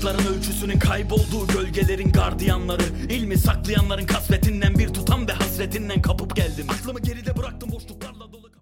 Işıkların ölçüsünün kaybolduğu gölgelerin gardiyanları, ilmi saklayanların kasvetinden bir tutam ve hasretinden kapıp geldim. Aklımı geride bıraktım boşluk